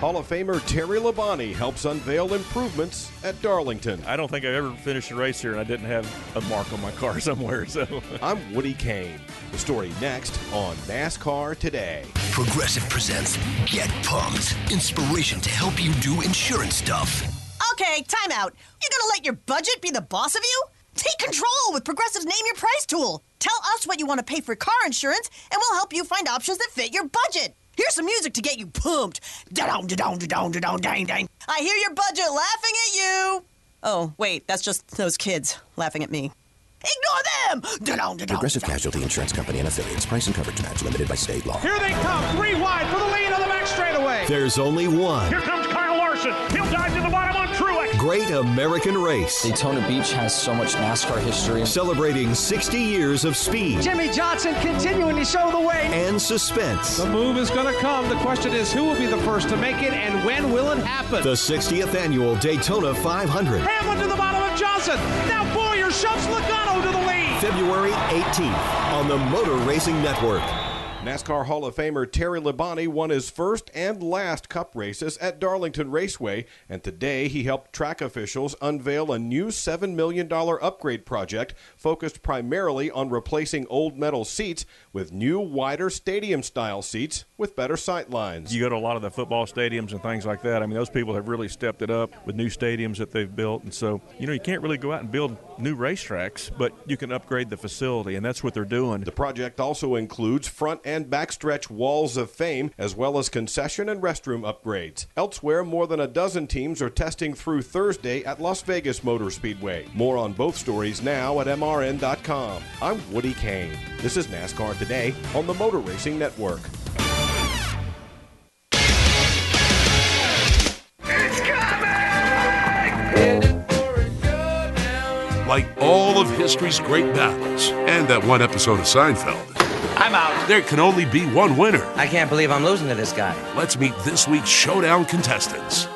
Hall of Famer Terry Labonte helps unveil improvements at Darlington. I don't think I've ever finished a race here and I didn't have a mark on my car somewhere. So I'm Woody Kane. The story next on NASCAR Today. Progressive presents Get Pumped. Inspiration to help you do insurance stuff. Okay, time out. You're gonna let your budget be the boss of you? Take control with Progressive's Name Your Price tool. Tell us what you want to pay for car insurance, and we'll help you find options that fit your budget. Here's some music to get you pumped. Da-dong, da-dong, da-dong, da-dong, dang, dang. I hear your budget laughing at you. Oh, wait, that's just those kids laughing at me. Ignore them! Da-dong, da-dong, Progressive da-dong. Casualty Insurance Company and Affiliates. Price and coverage match limited by state law. Here they come, 3 wide for the lead on the back straightaway. There's only one. Here comes Kyle Larson. He'll dive to the bottom on Truex. Great American race. Daytona Beach has so much NASCAR history. Celebrating 60 years of speed. Jimmy Johnson continuing to show the way. And suspense. The move is going to come. The question is, who will be the first to make it, and when will it happen? The 60th annual Daytona 500. Hamlin to the bottom of Johnson. Now Boyer shoves Logano to the lead. February 18th on the Motor Racing Network. NASCAR Hall of Famer Terry Labonte won his first and last Cup races at Darlington Raceway, and today he helped track officials unveil a new $7 million upgrade project focused primarily on replacing old metal seats with new, wider stadium-style seats with better sight lines. you go to a lot of the football stadiums and things like that. I mean, those people have really stepped it up with new stadiums that they've built. And so, you can't really go out and build new racetracks, but you can upgrade the facility, and that's what they're doing. The project also includes front and backstretch walls of fame, as well as concession and restroom upgrades. Elsewhere, more than a dozen teams are testing through Thursday at Las Vegas Motor Speedway. More on both stories now at MRN.com. I'm Woody Kane. This is NASCAR Today on the Motor Racing Network. It's coming! Like all of history's great battles and that one episode of Seinfeld, I'm out. there can only be one winner. I can't believe I'm losing to this guy. Let's meet this week's Showdown contestants.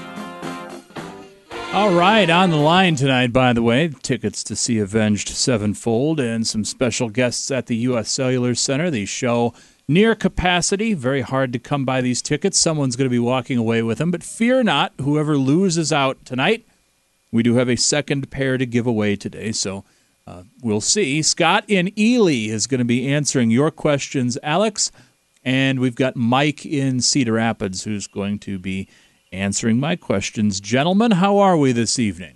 All right, on the line tonight, by the way, tickets to see Avenged Sevenfold and some special guests at the U.S. Cellular Center. The show near capacity, very hard to come by these tickets. Someone's going to be walking away with them, but fear not, whoever loses out tonight, we do have a second pair to give away today, so we'll see. Scott in Ely is going to be answering your questions, Alex, and we've got Mike in Cedar Rapids who's going to be answering my questions. Gentlemen, how are we this evening?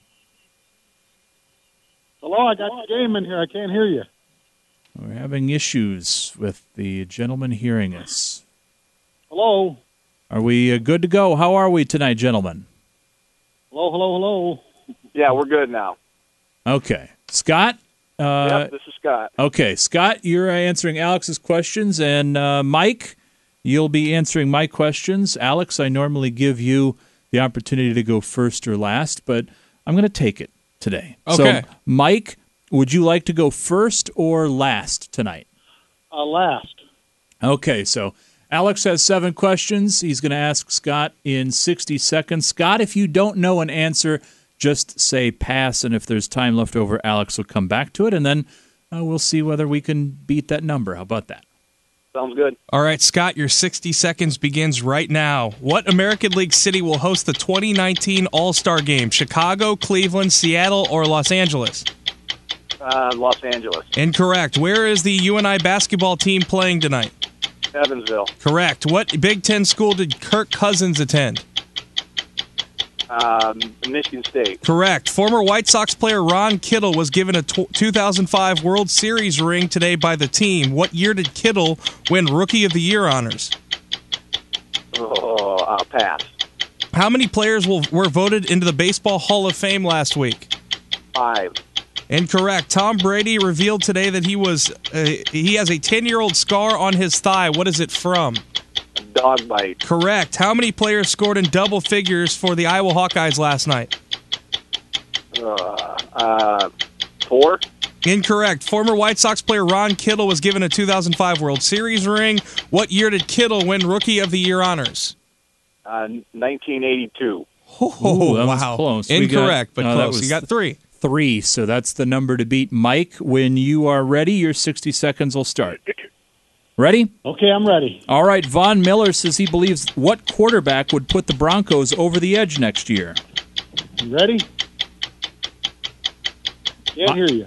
Hello, I got the game in here. I can't hear you. We're having issues with the gentleman hearing us. Hello. Are we good to go? How are we tonight, gentlemen? Hello, hello, hello. Yeah, we're good now. Okay. Scott? Yep, this is Scott. Okay, Scott, you're answering Alex's questions, and Mike, you'll be answering my questions. Alex, I normally give you the opportunity to go first or last, but I'm going to take it today. Okay. So, Mike, would you like to go first or last tonight? Last. Okay, so Alex has 7 questions. He's going to ask Scott in 60 seconds. Scott, if you don't know an answer, just say pass, and if there's time left over, Alex will come back to it, and then we'll see whether we can beat that number. How about that? Sounds good. All right, Scott, your 60 seconds begins right now. What American League city will host the 2019 All-Star Game? Chicago, Cleveland, Seattle, or Los Angeles? Los Angeles. Incorrect. Where is the UNI basketball team playing tonight? Evansville. Correct. What Big Ten school did Kirk Cousins attend? Michigan State. Correct. Former White Sox player Ron Kittle was given a 2005 World Series ring today by the team. What year did Kittle win Rookie of the Year honors? I'll pass. How many players were voted into the Baseball Hall of Fame last week? 5. Incorrect. Tom Brady revealed today that he has a 10-year-old scar on his thigh. What is it from? Dog bite. Correct. How many players scored in double figures for the Iowa Hawkeyes last night? 4. Incorrect. Former White Sox player Ron Kittle was given a 2005 World Series ring. What year did Kittle win Rookie of the Year honors? 1982. Ooh, that was close. Incorrect, but close. You got 3. 3, so that's the number to beat. Mike, when you are ready, your 60 seconds will start. Ready? Okay, I'm ready. All right, Von Miller says he believes what quarterback would put the Broncos over the edge next year? You ready? Can't hear you.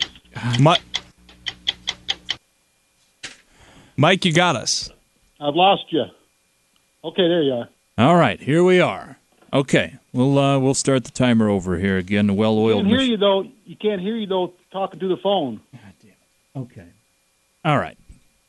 Mike, you got us. I've lost you. Okay, there you are. All right, here we are. Okay, we'll start the timer over here again. The well-oiled Can't hear you though. You can't hear you though talking to the phone. God damn it. Okay. All right.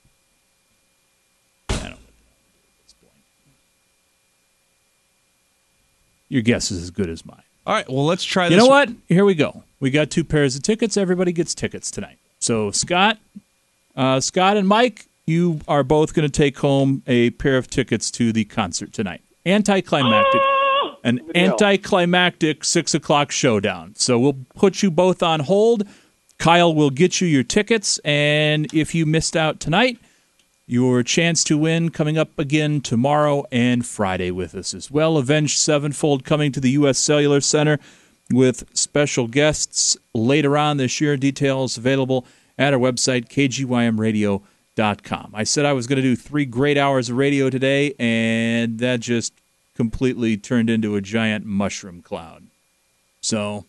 Your guess is as good as mine. All right, well, let's try this. You know what? Here we go. We got 2 pairs of tickets. Everybody gets tickets tonight. So, Scott and Mike, you are both going to take home a pair of tickets to the concert tonight. Anticlimactic 6 o'clock showdown. So, we'll put you both on hold. Kyle will get you your tickets, and if you missed out tonight, your chance to win coming up again tomorrow and Friday with us as well. Avenged Sevenfold coming to the U.S. Cellular Center with special guests later on this year. Details available at our website, kgymradio.com. I said I was going to do 3 great hours of radio today, and that just completely turned into a giant mushroom cloud. So,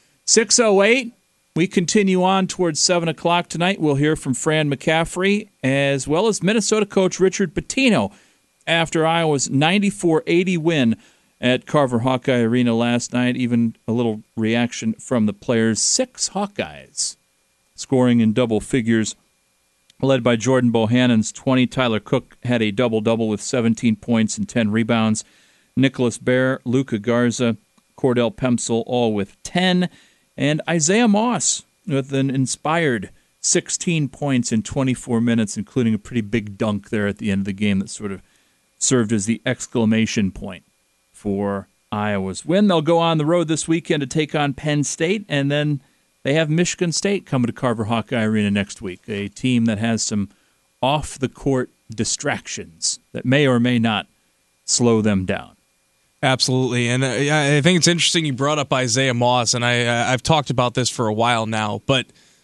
6:08. We continue on towards 7 o'clock tonight. We'll hear from Fran McCaffrey as well as Minnesota coach Richard Pitino after Iowa's 94-80 win at Carver Hawkeye Arena last night. Even a little reaction from the players. 6 Hawkeyes scoring in double figures, led by Jordan Bohannon's 20. Tyler Cook had a double-double with 17 points and 10 rebounds. Nicholas Baer, Luka Garza, Cordell Pemsel all with 10. And Isaiah Moss with an inspired 16 points in 24 minutes, including a pretty big dunk there at the end of the game that sort of served as the exclamation point for Iowa's win. They'll go on the road this weekend to take on Penn State, and then they have Michigan State coming to Carver Hawkeye Arena next week, a team that has some off-the-court distractions that may or may not slow them down. Absolutely, and I think it's interesting you brought up Isaiah Moss, and I've talked about this for a while now, but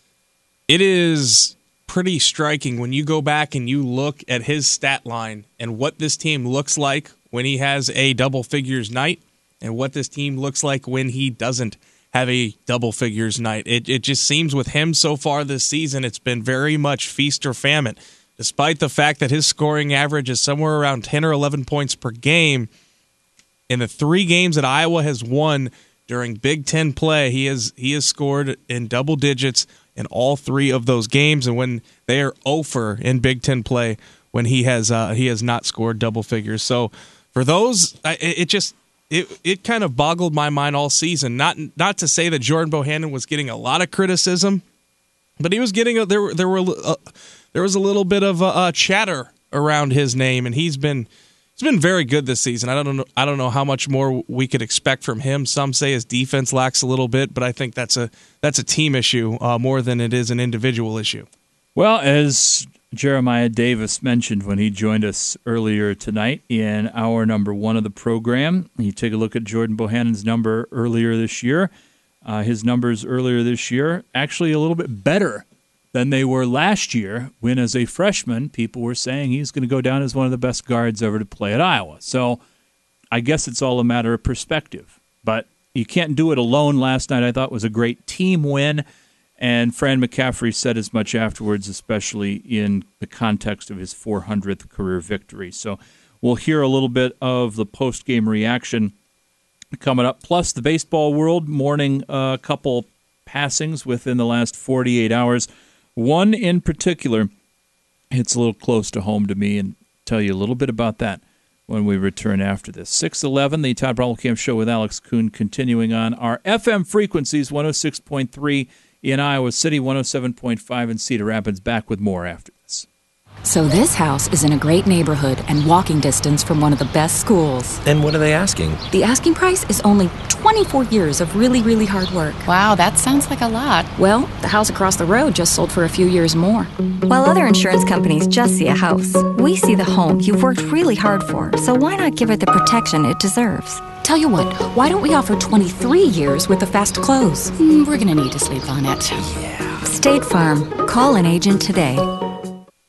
it is pretty striking when you go back and you look at his stat line and what this team looks like when he has a double figures night and what this team looks like when he doesn't have a double figures night. It just seems with him so far this season, it's been very much feast or famine. Despite the fact that his scoring average is somewhere around 10 or 11 points per game, in the 3 games that Iowa has won during Big Ten play, he has scored in double digits in all 3 of those games. And when they are 0 in Big Ten play, when he has not scored double figures. So for those, it kind of boggled my mind all season. Not to say that Jordan Bohannon was getting a lot of criticism, but he was getting there was a little bit of chatter around his name, and he's been very good this season. I don't know how much more we could expect from him. Some say his defense lacks a little bit, but I think that's a team issue more than it is an individual issue. Well, as Jeremiah Davis mentioned when he joined us earlier tonight in hour number 1 of the program, you take a look at Jordan Bohannon's number earlier this year. His numbers earlier this year actually a little bit better than they were last year when, as a freshman, people were saying he's going to go down as one of the best guards ever to play at Iowa. So I guess it's all a matter of perspective. But you can't do it alone. Last night I thought was a great team win, and Fran McCaffrey said as much afterwards, especially in the context of his 400th career victory. So we'll hear a little bit of the post-game reaction coming up. Plus, the baseball world mourning a couple passings within the last 48 hours. One in particular hits a little close to home to me, and tell you a little bit about that when we return after this. 6:11, the Todd Brommelkamp Show with Alex Kuhn continuing on our FM frequencies, 106.3 in Iowa City, 107.5 in Cedar Rapids. Back with more after this. So this house is in a great neighborhood and walking distance from one of the best schools. And what are they asking? The asking price is only 24 years of really, really hard work. Wow, that sounds like a lot. Well, the house across the road just sold for a few years more. While other insurance companies just see a house, we see the home you've worked really hard for. So why not give it the protection it deserves? Tell you what, why don't we offer 23 years with a fast close? We're going to need to sleep on it. Yeah. State Farm. Call an agent today.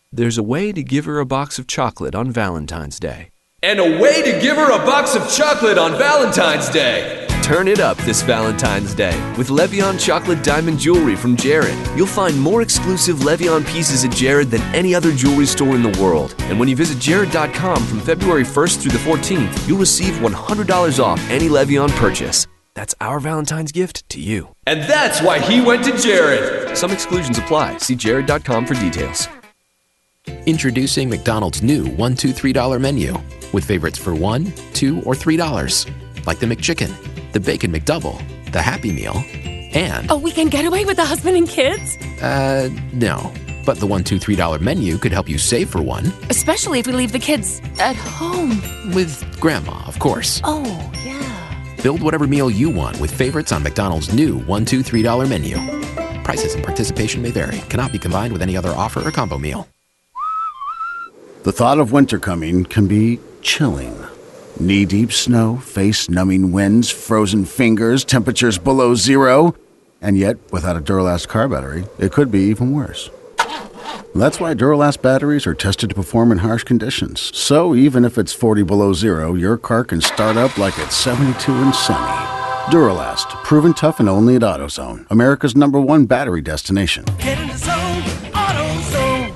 There's a way to give her a box of chocolate on Valentine's Day. And a way to give her a box of chocolate on Valentine's Day. Turn it up this Valentine's Day with Levion Chocolate Diamond Jewelry from Jared. You'll find more exclusive Levion pieces at Jared than any other jewelry store in the world. And when you visit Jared.com from February 1st through the 14th, you'll receive $100 off any Levion purchase. That's our Valentine's gift to you. And that's why he went to Jared. Some exclusions apply. See Jared.com for details. Introducing McDonald's new $1, $2, $3 menu with favorites for $1, $2, or $3, like the McChicken, the Bacon McDouble, the Happy Meal, and a weekend getaway with the husband and kids? No. But the $1, $2, $3 menu could help you save for one. Especially if we leave the kids at home. With Grandma, of course. Oh, yeah. Build whatever meal you want with favorites on McDonald's new $1, $2, $3 menu. Prices and participation may vary. Cannot be combined with any other offer or combo meal. The thought of winter coming can be chilling. Knee-deep snow, face-numbing winds, frozen fingers, temperatures below zero. And yet, without a Duralast car battery, it could be even worse. That's why Duralast batteries are tested to perform in harsh conditions. So even if it's 40 below zero, your car can start up like it's 72 and sunny. Duralast, proven tough and only at AutoZone, America's #1 battery destination. Get in the zone, AutoZone.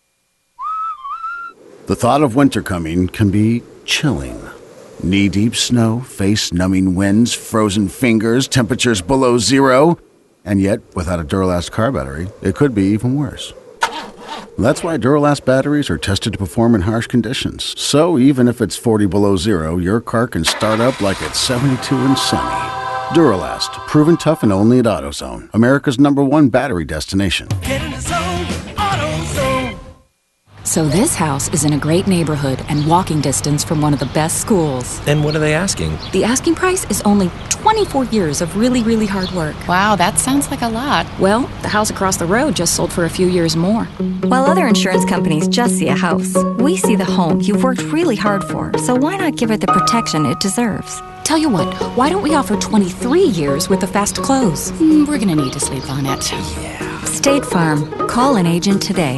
The thought of winter coming can be chilling. Knee-deep snow, face-numbing winds, frozen fingers, temperatures below zero. And yet, without a Duralast car battery, it could be even worse. That's why Duralast batteries are tested to perform in harsh conditions. So even if it's 40 below zero, your car can start up like it's 72 and sunny. Duralast, proven tough and only at AutoZone, America's #1 battery destination. Get in the zone, AutoZone. So this house is in a great neighborhood and walking distance from one of the best schools. And what are they asking? The asking price is only 24 years of really, really hard work. Wow, that sounds like a lot. Well, the house across the road just sold for a few years more. While other insurance companies just see a house, we see the home you've worked really hard for, so why not give it the protection it deserves? Tell you what, why don't we offer 23 years with a fast close? We're gonna need to sleep on it. Yeah. State Farm. Call an agent today.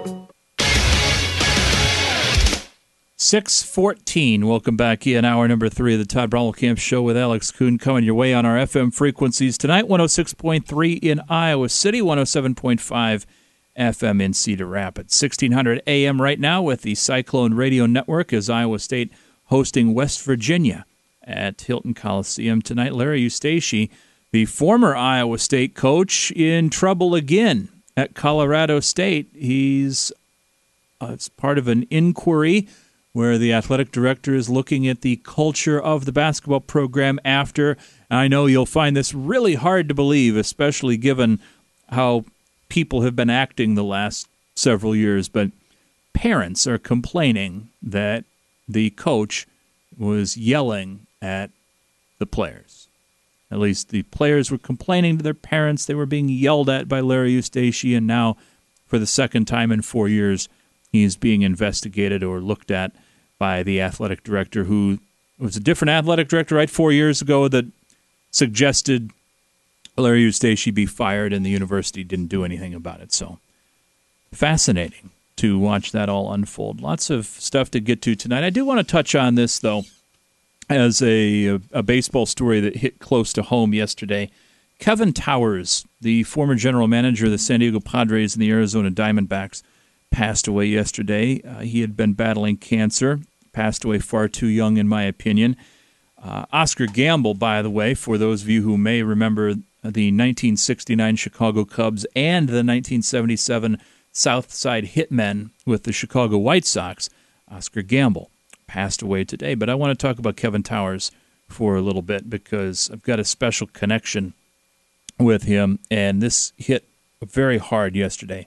6:14. Welcome back in hour number 3 of the Todd Brommelkamp Show with Alex Kuhn coming your way on our FM frequencies tonight. 106.3 in Iowa City, 107.5 FM in Cedar Rapids. 1600 AM right now with the Cyclone Radio Network as Iowa State hosting West Virginia at Hilton Coliseum tonight. Larry Eustachy, the former Iowa State coach, in trouble again at Colorado State. He's it's part of an inquiry where the athletic director is looking at the culture of the basketball program after. I know you'll find this really hard to believe, especially given how people have been acting the last several years, but parents are complaining that the coach was yelling at the players. At least the players were complaining to their parents. They were being yelled at by Larry Eustachy, and now for the second time in 4 years, he's being investigated or looked at by the athletic director, who was a different athletic director, right, 4 years ago, that suggested Larry Eustachy be fired, and the university didn't do anything about it. So fascinating to watch that all unfold. Lots of stuff to get to tonight. I do want to touch on this, though, as a baseball story that hit close to home yesterday. Kevin Towers, the former general manager of the San Diego Padres and the Arizona Diamondbacks, passed away yesterday. He had been battling cancer, passed away far too young, in my opinion. Oscar Gamble, by the way, for those of you who may remember the 1969 Chicago Cubs and the 1977 Southside Hitmen with the Chicago White Sox, Oscar Gamble passed away today. But I want to talk about Kevin Towers for a little bit because I've got a special connection with him, and this hit very hard yesterday.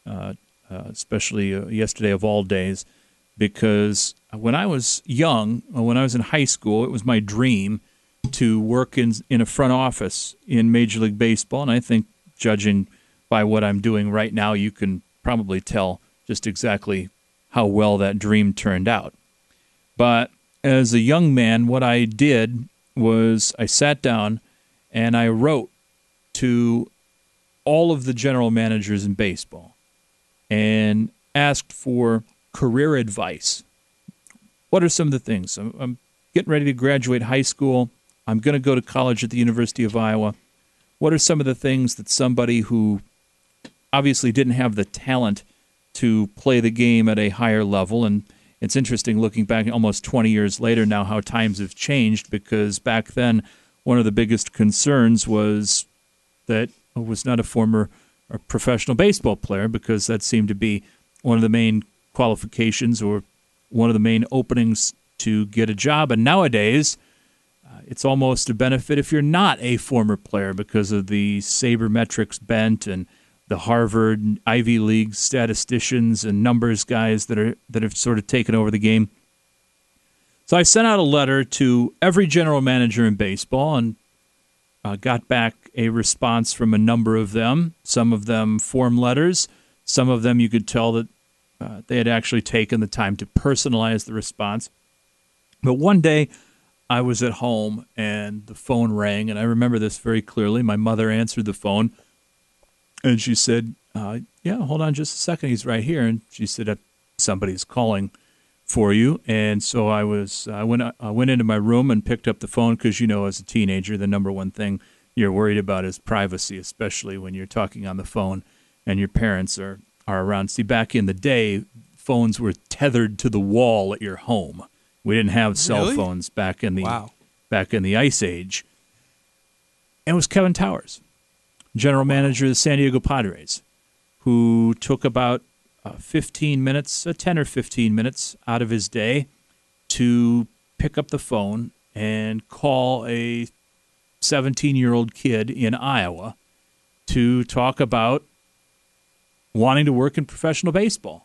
Especially yesterday of all days, because when I was young, when I was in high school, it was my dream to work in a front office in Major League Baseball, and I think judging by what I'm doing right now, you can probably tell just exactly how well that dream turned out. But as a young man, what I did was I sat down and I wrote to all of the general managers in baseball. And asked for career advice, what are some of the things? I'm getting ready to graduate high school. I'm going to go to college at the University of Iowa. What are some of the things that somebody who obviously didn't have the talent to play the game at a higher level, and it's interesting looking back almost 20 years later now how times have changed, because back then one of the biggest concerns was that I was not a former or professional baseball player, because that seemed to be one of the main qualifications or one of the main openings to get a job. And nowadays, it's almost a benefit if you're not a former player because of the sabermetrics bent and the Harvard Ivy League statisticians and numbers guys that have sort of taken over the game. So I sent out a letter to every general manager in baseball and got back a response from a number of them. Some of them form letters. Some of them you could tell that they had actually taken the time to personalize the response. But one day I was at home and the phone rang, and I remember this very clearly. My mother answered the phone, and she said, yeah, hold on just a second. He's right here. And she said, somebody's calling for you. And so I went into my room and picked up the phone, because, you know, as a teenager, the number one thing you're worried about is privacy, especially when you're talking on the phone and your parents are around. See, back in the day, phones were tethered to the wall at your home. We didn't have cell phones back in the Ice Age. And it was Kevin Towers, general manager of the San Diego Padres, who took about 10 or 15 minutes out of his day to pick up the phone and call a 17-year-old kid in Iowa to talk about wanting to work in professional baseball.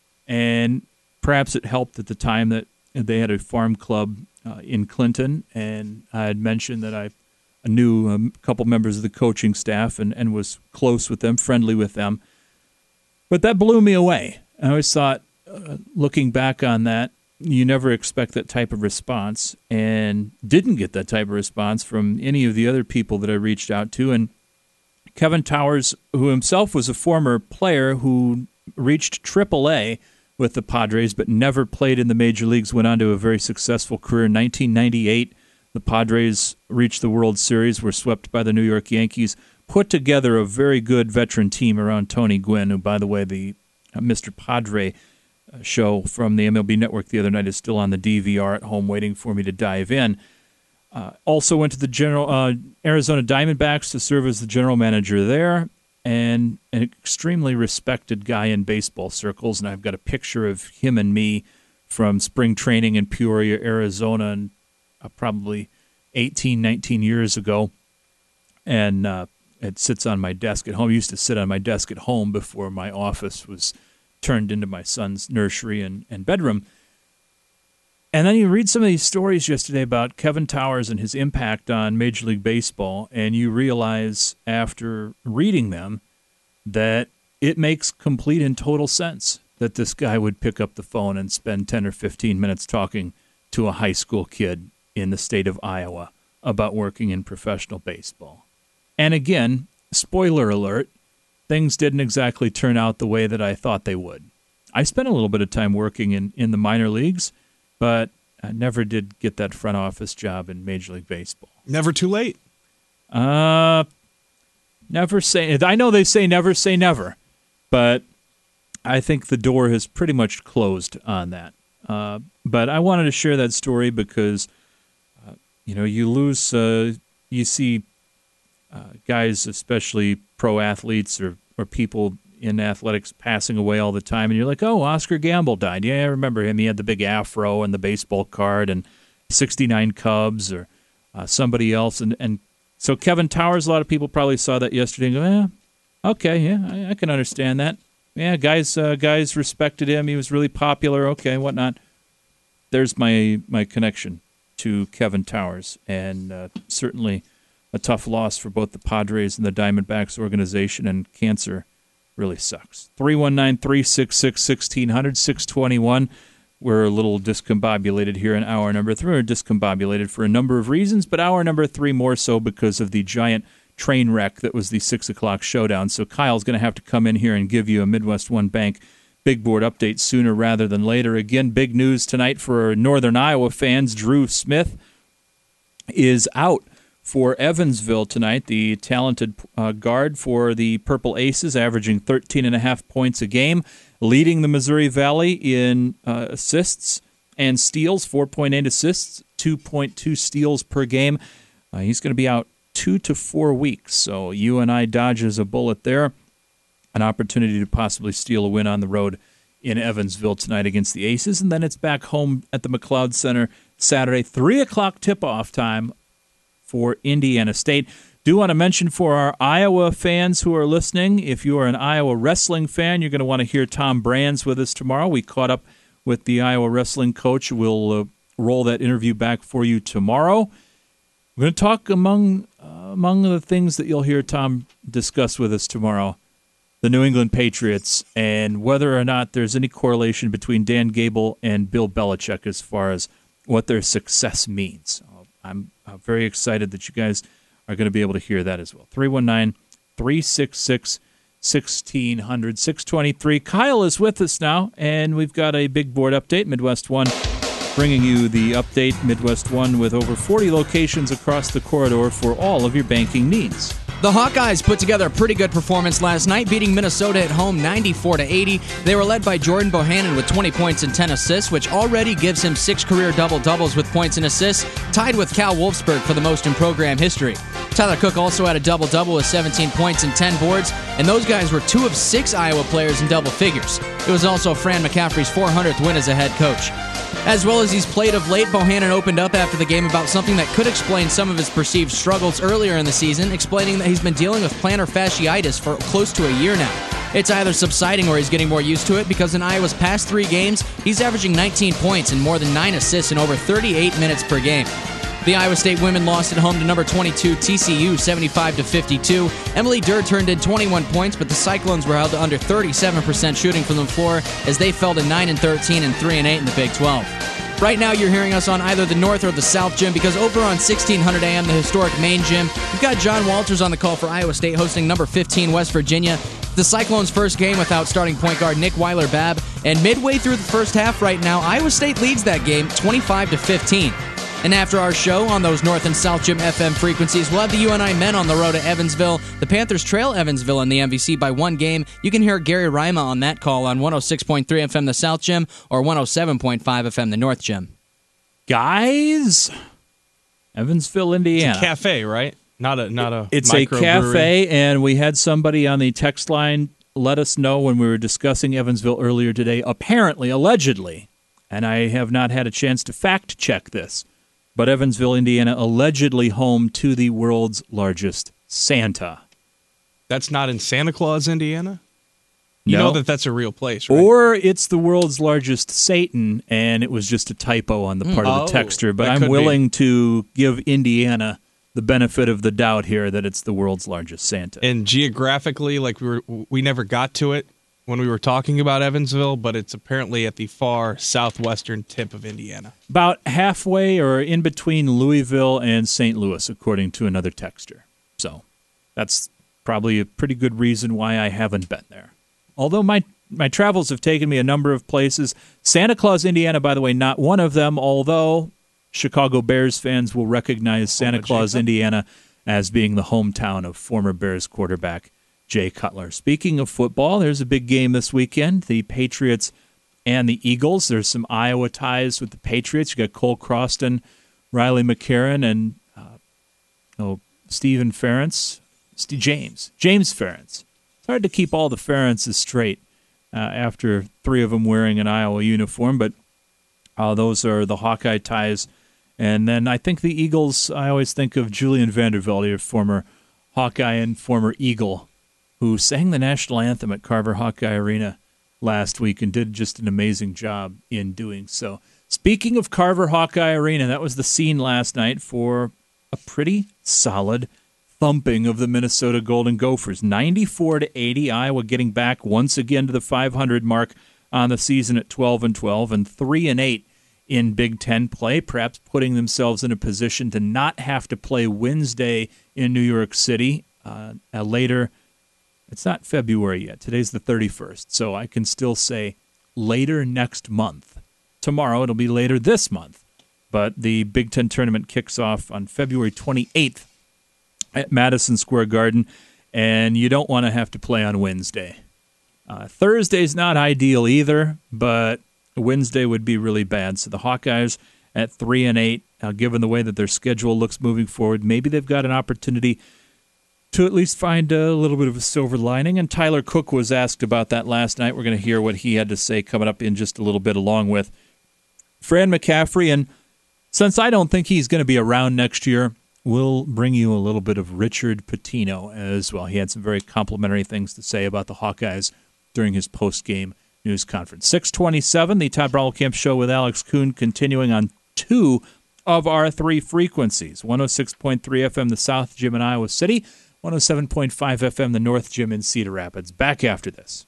And perhaps it helped at the time that they had a farm club in Clinton, and I had mentioned that I knew a couple members of the coaching staff and was close with them, friendly with them. But that blew me away. I always thought, looking back on that, you never expect that type of response, and didn't get that type of response from any of the other people that I reached out to. And Kevin Towers, who himself was a former player who reached AAA with the Padres but never played in the major leagues, went on to a very successful career. In 1998, the Padres reached the World Series, were swept by the New York Yankees, put together a very good veteran team around Tony Gwynn, who, by the way, the Mr. Padre show from the MLB Network the other night is still on the DVR at home waiting for me to dive in. Also went to the Arizona Diamondbacks to serve as the general manager there, and an extremely respected guy in baseball circles. And I've got a picture of him and me from spring training in Peoria, Arizona, and probably 18, 19 years ago. And it sits on my desk at home. It used to sit on my desk at home before my office was turned into my son's nursery and bedroom. And then you read some of these stories yesterday about Kevin Towers and his impact on Major League Baseball, and you realize after reading them that it makes complete and total sense that this guy would pick up the phone and spend 10 or 15 minutes talking to a high school kid in the state of Iowa about working in professional baseball. And again, spoiler alert, things didn't exactly turn out the way that I thought they would. I spent a little bit of time working in the minor leagues, but I never did get that front office job in Major League Baseball. Never too late. Never say. I know they say never, but I think the door has pretty much closed on that. But I wanted to share that story because, you see guys, especially pro athletes or people in athletics, passing away all the time, and you're like, oh, Oscar Gamble died. Yeah, I remember him. He had the big afro and the baseball card and 69 Cubs, or somebody else. And so Kevin Towers, a lot of people probably saw that yesterday and go, okay, yeah, I can understand that. Yeah, guys respected him. He was really popular. Okay, whatnot. There's my connection to Kevin Towers, and certainly a tough loss for both the Padres and the Diamondbacks organization, and cancer really sucks. 319-366-1600, 621. We're a little discombobulated here in hour number 3. We're discombobulated for a number of reasons, but hour number 3 more so because of the giant train wreck that was the 6 o'clock showdown. So Kyle's going to have to come in here and give you a Midwest One Bank big board update sooner rather than later. Again, big news tonight for Northern Iowa fans. Drew Smith is out for Evansville tonight, the talented guard for the Purple Aces, averaging 13.5 points a game, leading the Missouri Valley in assists and steals, 4.8 assists, 2.2 steals per game. He's going to be out 2 to 4 weeks, so UNI dodges a bullet there. An opportunity to possibly steal a win on the road in Evansville tonight against the Aces, and then it's back home at the McLeod Center Saturday, 3 o'clock tip-off time for Indiana State. Do want to mention for our Iowa fans who are listening, if you are an Iowa wrestling fan, you're going to want to hear Tom Brands with us tomorrow. We caught up with the Iowa wrestling coach. We'll roll that interview back for you tomorrow. We're going to talk among the things that you'll hear Tom discuss with us tomorrow, the New England Patriots, and whether or not there's any correlation between Dan Gable and Bill Belichick as far as what their success means. I'm very excited that you guys are going to be able to hear that as well. 319-366-1600, 623. Kyle is with us now, and we've got a big board update. Midwest One bringing you the update. Midwest One with over 40 locations across the corridor for all of your banking needs. The Hawkeyes put together a pretty good performance last night, beating Minnesota at home 94-80. They were led by Jordan Bohannon with 20 points and 10 assists, which already gives him 6 career double-doubles with points and assists, tied with Cal Wolfsburg for the most in program history. Tyler Cook also had a double-double with 17 points and 10 boards, and those guys were 2 of 6 Iowa players in double figures. It was also Fran McCaffrey's 400th win as a head coach. As well as he's played of late, Bohannon opened up after the game about something that could explain some of his perceived struggles earlier in the season, explaining that he's been dealing with plantar fasciitis for close to a year now. It's either subsiding or he's getting more used to it, because in Iowa's past 3 games, he's averaging 19 points and more than 9 assists in over 38 minutes per game. The Iowa State women lost at home to number 22 TCU 75-52. Emily Durr turned in 21 points, but the Cyclones were held to under 37% shooting from the floor as they fell to 9-13 and 3-8 in the Big 12. Right now, you're hearing us on either the North or the South Gym, because over on 1600 AM, the historic main gym, we've got John Walters on the call for Iowa State hosting number 15 West Virginia. The Cyclones' first game without starting point guard Nick Weiler-Babb, and midway through the first half right now, Iowa State leads that game 25-15. And after our show on those North and South Gym FM frequencies, we'll have the UNI men on the road to Evansville. The Panthers trail Evansville in the MVC by 1 game. You can hear Gary Rima on that call on 106.3 FM the South Gym or 107.5 FM the North Gym. Guys, Evansville, Indiana. It's a cafe, right? Not a It's a cafe, and we had somebody on the text line let us know when we were discussing Evansville earlier today, apparently, allegedly, and I have not had a chance to fact check this, but Evansville, Indiana, allegedly home to the world's largest Santa. That's not in Santa Claus, Indiana? You know that's a real place, right? Or it's the world's largest Satan, and it was just a typo on the part of the texter. But I'm willing to give Indiana the benefit of the doubt here that it's the world's largest Santa. And geographically, like we never got to it when we were talking about Evansville, but it's apparently at the far southwestern tip of Indiana. About halfway or in between Louisville and St. Louis, according to another texter. So that's probably a pretty good reason why I haven't been there. Although my travels have taken me a number of places. Santa Claus, Indiana, by the way, not one of them, although Chicago Bears fans will recognize Santa Claus, Indiana, as being the hometown of former Bears quarterback Jay Cutler. Speaking of football, there's a big game this weekend, the Patriots and the Eagles. There's some Iowa ties with the Patriots. You got Cole Croston, Riley McCarron, and Stephen Ferentz. James Ferentz. It's hard to keep all the Ferentzes straight after 3 of them wearing an Iowa uniform, but those are the Hawkeye ties. And then I think the Eagles, I always think of Julian Vandervelde, a former Hawkeye and former Eagle, who sang the national anthem at Carver Hawkeye Arena last week and did just an amazing job in doing so. Speaking of Carver Hawkeye Arena, that was the scene last night for a pretty solid thumping of the Minnesota Golden Gophers. 94-80, Iowa getting back once again to the 500 mark on the season at 12-12 and 3-8 in Big Ten play, perhaps putting themselves in a position to not have to play Wednesday in New York City, a later It's not February yet. Today's the 31st, so I can still say later next month. Tomorrow it'll be later this month. But the Big Ten tournament kicks off on February 28th at Madison Square Garden, and you don't want to have to play on Wednesday. Thursday's not ideal either, but Wednesday would be really bad. So the Hawkeyes at 3-8, given the way that their schedule looks moving forward, maybe they've got an opportunity to at least find a little bit of a silver lining. And Tyler Cook was asked about that last night. We're going to hear what he had to say coming up in just a little bit, along with Fran McCaffrey. And since I don't think he's going to be around next year, we'll bring you a little bit of Richard Pitino as well. He had some very complimentary things to say about the Hawkeyes during his post-game news conference. 627, the Todd Brommelkamp Show with Alex Kuhn, continuing on 2 of our 3 frequencies. 106.3 FM, the South Gym in Iowa City. 107.5 FM, the North Gym in Cedar Rapids. Back after this.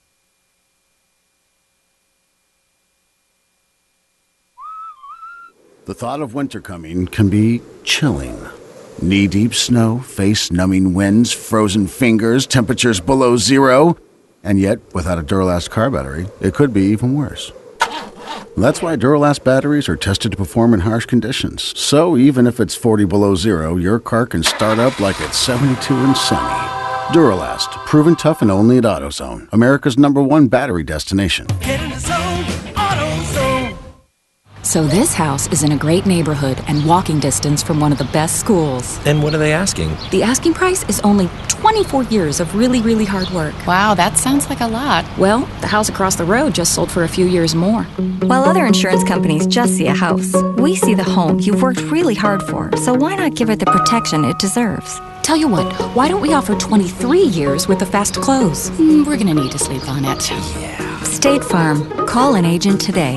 The thought of winter coming can be chilling. Knee-deep snow, face-numbing winds, frozen fingers, temperatures below zero. And yet, without a Duralast car battery, it could be even worse. That's why Duralast batteries are tested to perform in harsh conditions. So even if it's 40 below zero, your car can start up like it's 72 and sunny. Duralast, proven tough and only at AutoZone, America's #1 battery destination. Get in the zone, AutoZone. So this house is in a great neighborhood and walking distance from one of the best schools. And what are they asking? The asking price is only 24 years of really, really hard work. Wow, that sounds like a lot. Well, the house across the road just sold for a few years more. While other insurance companies just see a house, we see the home you've worked really hard for, so why not give it the protection it deserves? Tell you what, why don't we offer 23 years with a fast close? We're gonna need to sleep on it. Yeah. State Farm. Call an agent today.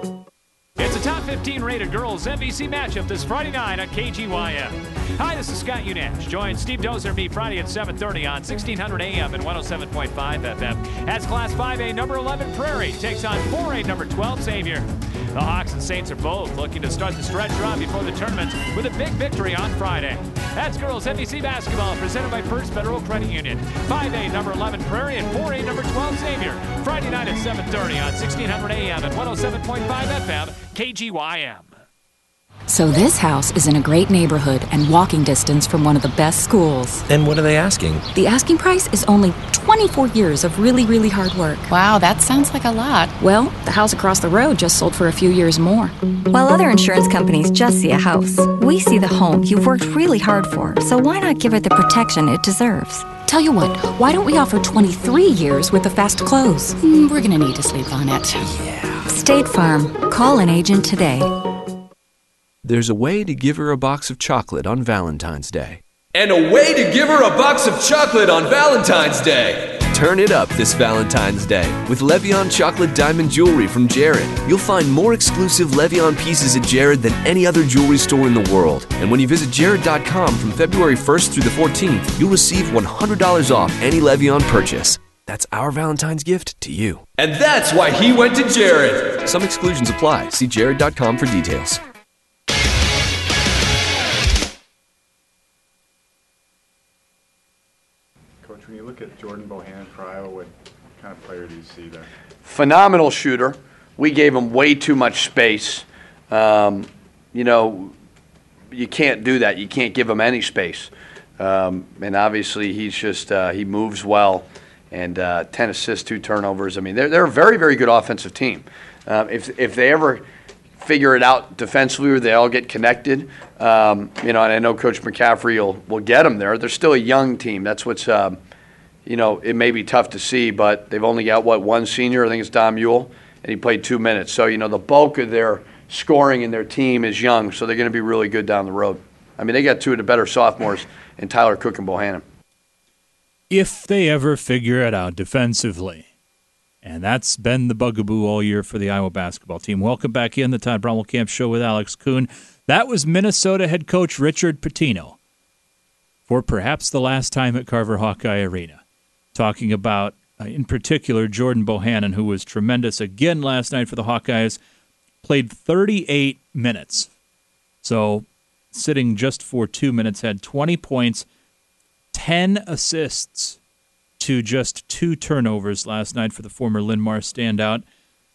It's a top 15 rated girls MVC matchup this Friday night on KGYM. Hi, this is Scott Unash. Join Steve Dozer and me Friday at 7:30 on 1600 AM and 107.5 FM as Class 5A number 11 Prairie takes on 4A number 12 Xavier. The Hawks and Saints are both looking to start the stretch run before the tournament with a big victory on Friday. That's girls MVC basketball presented by First Federal Credit Union. 5A number 11 Prairie and 4A number 12 Xavier. Friday night at 7:30 on 1600 AM and 107.5 FM KGYM. So this house is in a great neighborhood and walking distance from one of the best schools. And what are they asking? The asking price is only 24 years of really, really hard work. Wow, that sounds like a lot. Well, the house across the road just sold for a few years more. While other insurance companies just see a house, we see the home you've worked really hard for, so why not give it the protection it deserves? Tell you what, why don't we offer 23 years with a fast close? We're gonna need to sleep on it. Yeah. State Farm. Call an agent today. There's a way to give her a box of chocolate on Valentine's Day. And a way to give her a box of chocolate on Valentine's Day. Turn it up this Valentine's Day with Levion Chocolate Diamond Jewelry from Jared. You'll find more exclusive Levion pieces at Jared than any other jewelry store in the world. And when you visit Jared.com from February 1st through the 14th, you'll receive $100 off any Levion purchase. That's our Valentine's gift to you. And that's why he went to Jared. Some exclusions apply. See Jared.com for details. Coach, when you look at Jordan Bohannon for Iowa, what kind of player do you see there? Phenomenal shooter. We gave him way too much space. You can't do that. You can't give him any space. And obviously, he's just he moves well. And 10 assists, 2 turnovers. I mean, they're a very, very good offensive team. If they ever figure it out defensively or they all get connected, and I know Coach McCaffrey will get them there. They're still a young team. That's what's, it may be tough to see, but they've only got, one senior? I think it's Dom Ewell, and he played 2 minutes. So, the bulk of their scoring in their team is young, so they're going to be really good down the road. I mean, they got 2 of the better sophomores in Tyler Cook and Bohannon. If they ever figure it out defensively. And that's been the bugaboo all year for the Iowa basketball team. Welcome back in the Todd Brommelkamp Show with Alex Kuhn. That was Minnesota head coach Richard Pitino for perhaps the last time at Carver Hawkeye Arena, talking about, in particular, Jordan Bohannon, who was tremendous again last night for the Hawkeyes, played 38 minutes. So sitting just for 2 minutes, had 20 points, 10 assists, to just 2 turnovers last night for the former Linmar standout.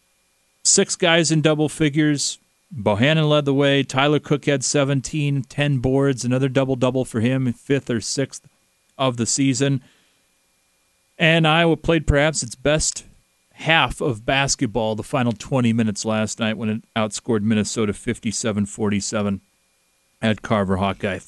6 guys in double figures. Bohannon led the way. Tyler Cook had 17, 10 boards, another double-double for him, 5th or 6th of the season. And Iowa played perhaps its best half of basketball the final 20 minutes last night when it outscored Minnesota 57-47 at Carver Hawkeye.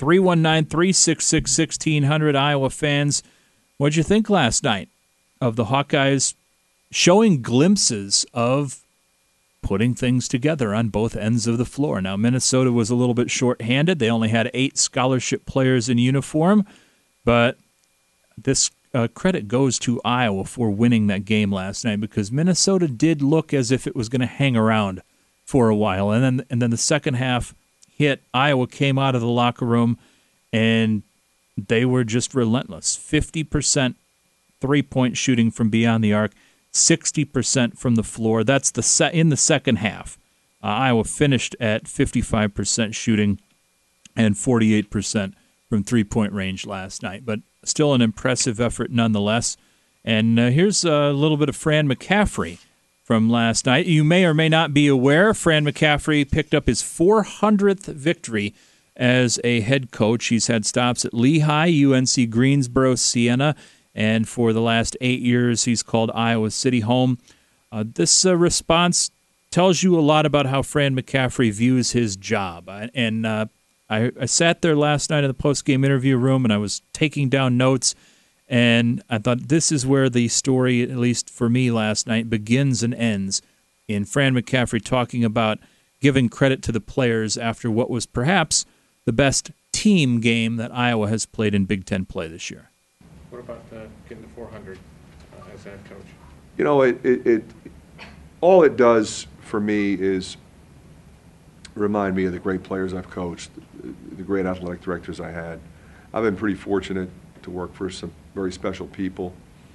319-366-1600 Iowa fans. What'd you think last night of the Hawkeyes showing glimpses of putting things together on both ends of the floor? Now, Minnesota was a little bit short-handed. They only had 8 scholarship players in uniform, but this credit goes to Iowa for winning that game last night because Minnesota did look as if it was going to hang around for a while. And then the second half hit. Iowa came out of the locker room, and they were just relentless. 50% three-point shooting from beyond the arc, 60% from the floor. That's in the second half. Iowa finished at 55% shooting and 48% from three-point range last night. But still an impressive effort nonetheless. And here's a little bit of Fran McCaffery from last night. You may or may not be aware, Fran McCaffery picked up his 400th victory as a head coach. He's had stops at Lehigh, UNC Greensboro, Siena, and for the last 8 years, he's called Iowa City home. This response tells you a lot about how Fran McCaffery views his job. And I sat there last night in the post-game interview room, and I was taking down notes, and I thought this is where the story, at least for me last night, begins and ends in Fran McCaffery talking about giving credit to the players after what was perhaps the best team game that Iowa has played in Big Ten play this year. What about getting to 400 as head coach? You know, it all it does for me is remind me of the great players I've coached, the great athletic directors I had. I've been pretty fortunate to work for some very special people,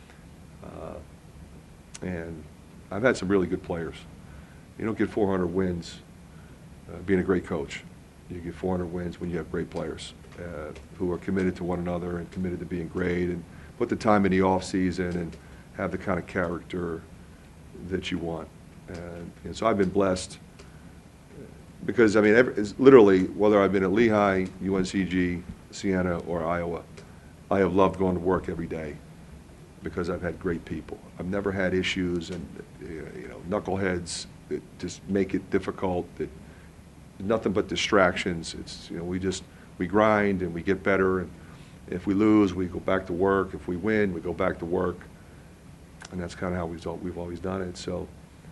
and I've had some really good players. You don't get 400 wins being a great coach. You get 400 wins when you have great players who are committed to one another and committed to being great and put the time in the off season and have the kind of character that you want. And so I've been blessed because, I mean, it's literally, whether I've been at Lehigh, UNCG, Siena, or Iowa, I have loved going to work every day because I've had great people. I've never had issues and, knuckleheads that just make it difficult. That nothing but distractions. It's, we grind and we get better. And if we lose, we go back to work. If we win, we go back to work. And that's kind of how we've always done it. So,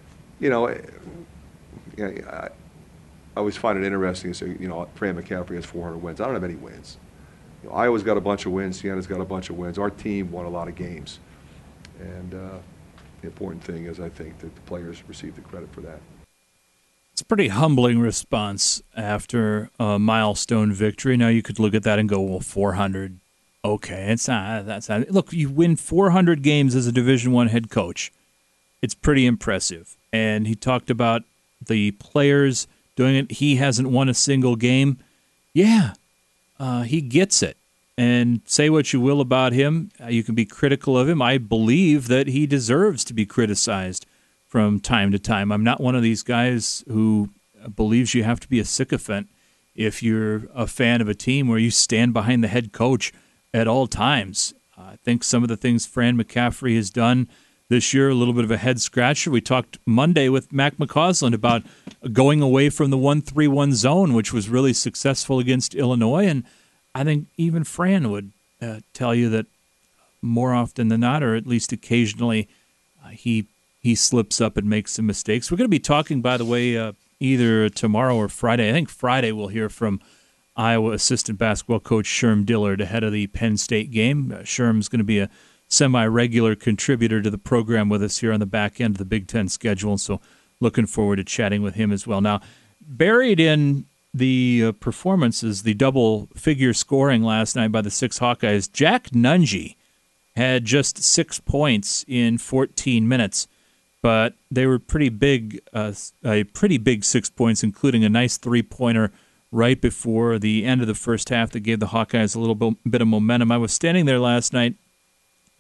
I always find it interesting to say, Fran McCaffery has 400 wins. I don't have any wins. Iowa's got a bunch of wins. Siena's got a bunch of wins. Our team won a lot of games. And the important thing is, I think, that the players receive the credit for that. It's a pretty humbling response after a milestone victory. Now, you could look at that and go, well, 400, okay. It's not, that's not. Look, you win 400 games as a Division I head coach. It's pretty impressive. And he talked about the players doing it. He hasn't won a single game. Yeah, he gets it. And say what you will about him. You can be critical of him. I believe that he deserves to be criticized from time to time. I'm not one of these guys who believes you have to be a sycophant if you're a fan of a team where you stand behind the head coach at all times. I think some of the things Fran McCaffery has done this year, a little bit of a head-scratcher. We talked Monday with Mac McCausland about going away from the 1-3-1 zone, which was really successful against Illinois, and I think even Fran would tell you that more often than not, or at least occasionally, he slips up and makes some mistakes. We're going to be talking, by the way, either tomorrow or Friday. I think Friday we'll hear from Iowa assistant basketball coach Sherm Dillard ahead of the Penn State game. Sherm's going to be a semi-regular contributor to the program with us here on the back end of the Big Ten schedule, so looking forward to chatting with him as well. Now, buried in the performances, the double-figure scoring last night by the 6 Hawkeyes, Jack Nunge had just 6 points in 14 minutes, but they were pretty big, a pretty big 6 points, including a nice three-pointer right before the end of the first half that gave the Hawkeyes a little bit of momentum. I was standing there last night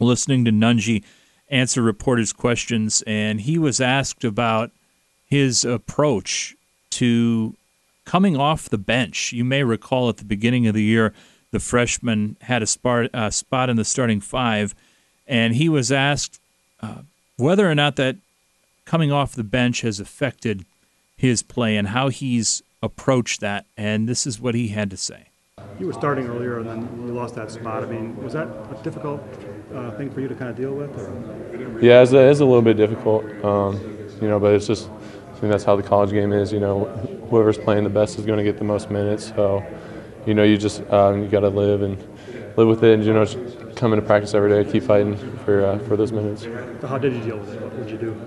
listening to Nunge answer reporters' questions, and he was asked about his approach to coming off the bench. You may recall at the beginning of the year, the freshman had a spot in the starting five, and he was asked whether or not that coming off the bench has affected his play and how he's approached that, and this is what he had to say. You were starting earlier, and then you lost that spot. I mean, was that a difficult thing for you to kind of deal with? Or? Yeah, it's a little bit difficult, but it's just, I think that's how the college game is. Whoever's playing the best is going to get the most minutes. So, you just you got to live with it, and just come into practice every day, keep fighting for those minutes. So how did you deal with it? What did you do?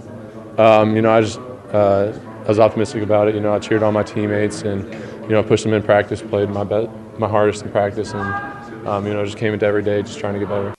I was optimistic about it. I cheered on my teammates and pushed them in practice, played my hardest in practice, and just came into every day just trying to get better.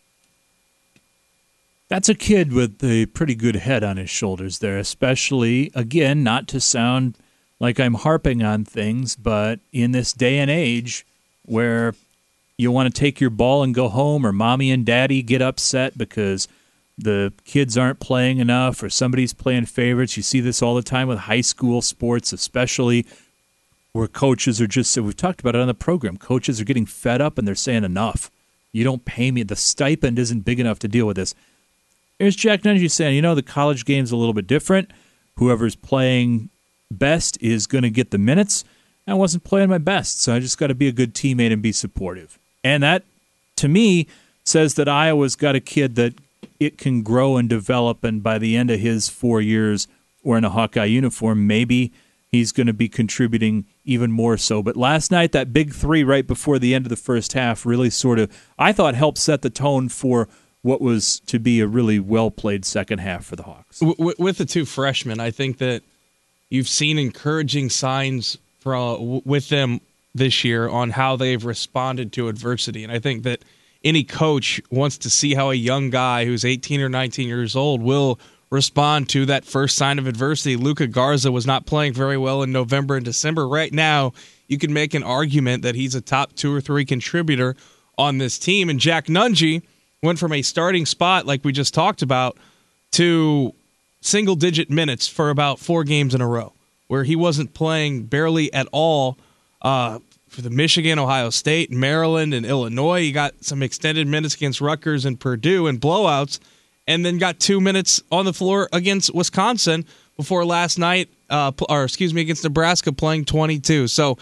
That's a kid with a pretty good head on his shoulders there, especially, again, not to sound like I'm harping on things, but in this day and age where you want to take your ball and go home, or mommy and daddy get upset because the kids aren't playing enough or somebody's playing favorites. You see this all the time with high school sports, especially where coaches are just, we've talked about it on the program, coaches are getting fed up and they're saying enough. You don't pay me. The stipend isn't big enough to deal with this. Here's Jack Nunge saying, the college game's a little bit different. Whoever's playing best is going to get the minutes. I wasn't playing my best, so I just got to be a good teammate and be supportive. And that, to me, says that Iowa's got a kid that it can grow and develop, and by the end of his 4 years wearing a Hawkeye uniform, maybe he's going to be contributing even more so. But last night, that big three right before the end of the first half really sort of, I thought, helped set the tone for what was to be a really well-played second half for the Hawks. With the two freshmen, I think that you've seen encouraging signs with them this year on how they've responded to adversity. And I think that any coach wants to see how a young guy who's 18 or 19 years old will respond to that first sign of adversity. Luka Garza was not playing very well in November and December. Right now, you can make an argument that he's a top 2 or 3 contributor on this team. And Jack Nunge went from a starting spot, like we just talked about, to single-digit minutes for about 4 games in a row, where he wasn't playing barely at all for the Michigan, Ohio State, Maryland, and Illinois. He got some extended minutes against Rutgers and Purdue and blowouts, and then got 2 minutes on the floor against Wisconsin before last night, against Nebraska, playing 22. So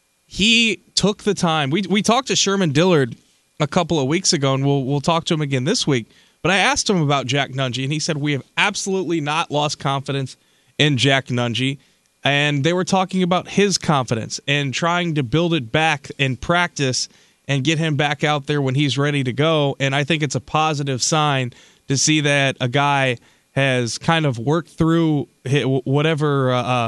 he took the time. We talked to Sherman Dillard a couple of weeks ago, and we'll talk to him again this week. But I asked him about Jack Nunge, and he said, we have absolutely not lost confidence in Jack Nunge. And they were talking about his confidence and trying to build it back in practice and get him back out there when he's ready to go. And I think it's a positive sign to see that a guy has kind of worked through whatever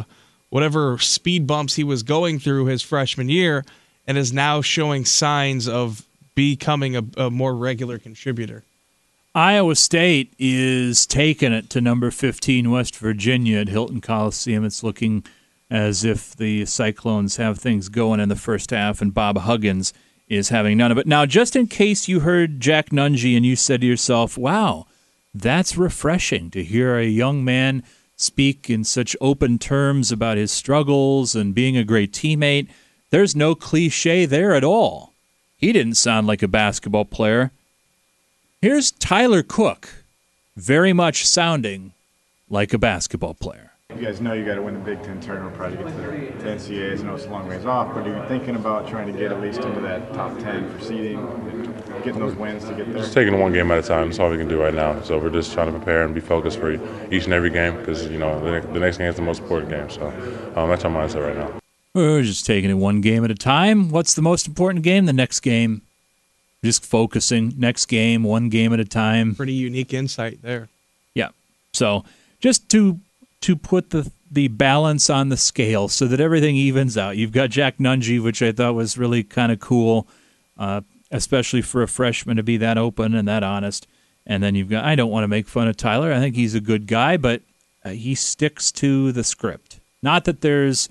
speed bumps he was going through his freshman year and is now showing signs of becoming a more regular contributor. Iowa State is taking it to number 15 West Virginia at Hilton Coliseum. It's looking as if the Cyclones have things going in the first half, and Bob Huggins is having none of it. Now, just in case you heard Jack Nunge and you said to yourself, wow, that's refreshing to hear a young man speak in such open terms about his struggles and being a great teammate. There's no cliche there at all. He didn't sound like a basketball player. Here's Tyler Cook, very much sounding like a basketball player. You guys know you got to win the Big Ten tournament, probably to get to NCAAs. I know it's a long ways off, but are you thinking about trying to get at least into that top 10 for seeding, getting those wins to get there? Just taking it one game at a time. That's all we can do right now. So we're just trying to prepare and be focused for each and every game because, the next game is the most important game. So that's our mindset right now. We're just taking it one game at a time. What's the most important game? The next game. Just focusing. Next game, one game at a time. Pretty unique insight there. Yeah. So just to put the balance on the scale so that everything evens out. You've got Jack Nunge, which I thought was really kind of cool, especially for a freshman to be that open and that honest. And then you've got, I don't want to make fun of Tyler. I think he's a good guy, but he sticks to the script. Not that there's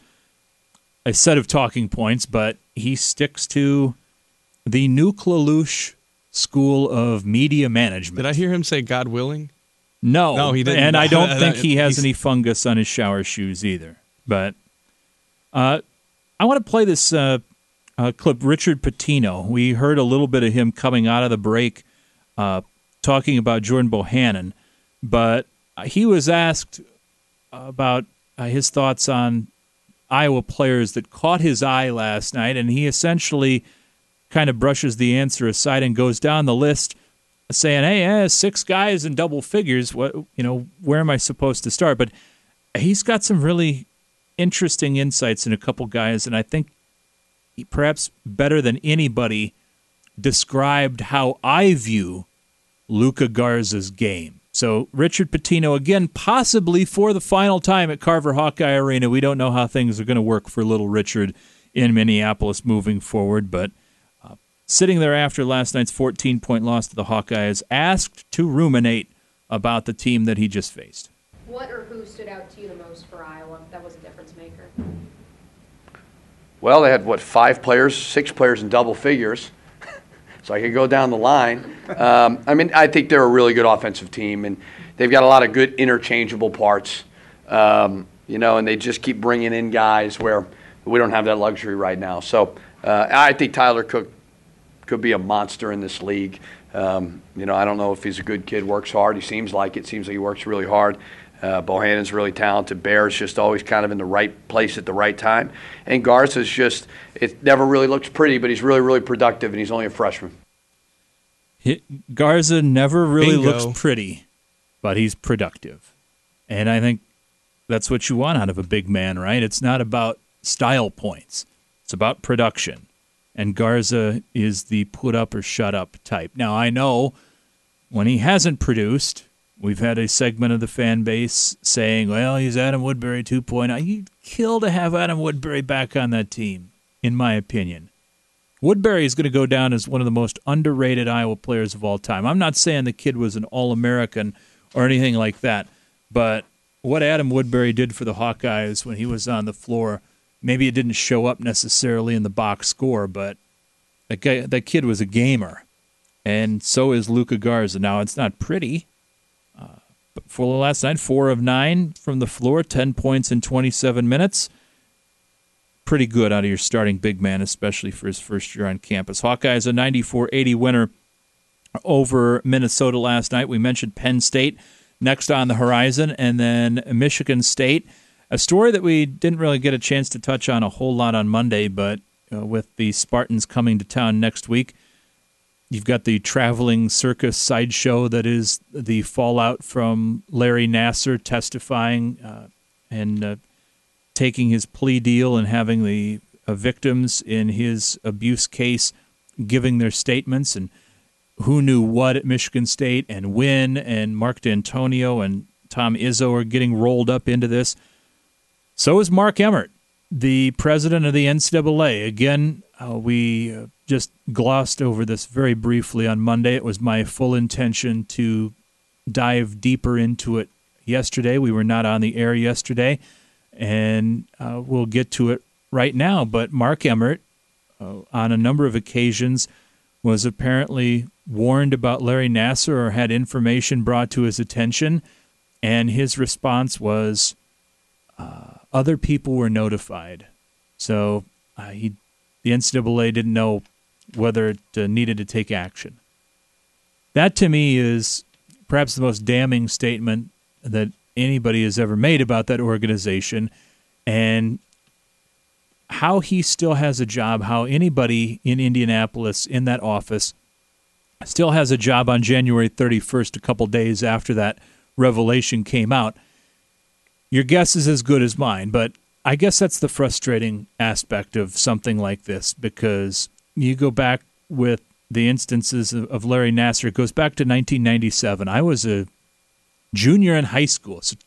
a set of talking points, but he sticks to the Nuke LaLoosh School of Media Management. Did I hear him say God willing? No, he didn't. And I don't think he has any fungus on his shower shoes either. But I want to play this clip. Richard Pitino. We heard a little bit of him coming out of the break talking about Jordan Bohannon, but he was asked about his thoughts on Iowa players that caught his eye last night, and he essentially kind of brushes the answer aside and goes down the list saying, hey, 6 guys in double figures, where am I supposed to start? But he's got some really interesting insights in a couple guys, and I think he perhaps better than anybody described how I view Luka Garza's game. So Richard Pitino, again, possibly for the final time at Carver Hawkeye Arena. We don't know how things are going to work for little Richard in Minneapolis moving forward, but sitting there after last night's 14-point loss to the Hawkeyes, asked to ruminate about the team that he just faced. What or who stood out to you the most for Iowa that was a difference maker? Well, they had, 6 players in double figures. So I could go down the line. I think they're a really good offensive team, and they've got a lot of good interchangeable parts, and they just keep bringing in guys where we don't have that luxury right now. So I think Tyler Cook could be a monster in this league. I don't know if he's a good kid, works hard. He seems like it. Seems like he works really hard. Bohannon's really talented. Bear's just always kind of in the right place at the right time. And Garza's just, it never really looks pretty, but he's really, really productive, and he's only a freshman. Garza never really Bingo. looks pretty, but he's productive. And I think that's what you want out of a big man, right? It's not about style points. It's about production. And Garza is the put up or shut up type. Now, I know when he hasn't produced, we've had a segment of the fan base saying, well, he's Adam Woodbury 2.0. You'd kill to have Adam Woodbury back on that team, in my opinion. Woodbury is going to go down as one of the most underrated Iowa players of all time. I'm not saying the kid was an All-American or anything like that, but what Adam Woodbury did for the Hawkeyes when he was on the floor, maybe it didn't show up necessarily in the box score, but that kid was a gamer, and so is Luka Garza. Now, it's not pretty, but for last night, 4 of 9 from the floor, 10 points in 27 minutes. Pretty good out of your starting big man, especially for his first year on campus. Hawkeyes a 94-80 winner over Minnesota last night. We mentioned Penn State next on the horizon, and then Michigan State. A story that we didn't really get a chance to touch on a whole lot on Monday, but with the Spartans coming to town next week, you've got the traveling circus sideshow that is the fallout from Larry Nassar testifying and taking his plea deal and having the victims in his abuse case giving their statements, and who knew what at Michigan State and when, and Mark D'Antonio and Tom Izzo are getting rolled up into this. So is Mark Emmert, the president of the NCAA. Again, we just glossed over this very briefly on Monday. It was my full intention to dive deeper into it yesterday. We were not on the air yesterday, and we'll get to it right now. But Mark Emmert, on a number of occasions, was apparently warned about Larry Nassar or had information brought to his attention, and his response was, other people were notified. So the NCAA didn't know whether it needed to take action. That, to me, is perhaps the most damning statement that anybody has ever made about that organization, and how he still has a job, how anybody in Indianapolis in that office still has a job on January 31st, a couple days after that revelation came out. Your guess is as good as mine, but I guess that's the frustrating aspect of something like this, because you go back with the instances of Larry Nassar. It goes back to 1997. I was a junior in high school, so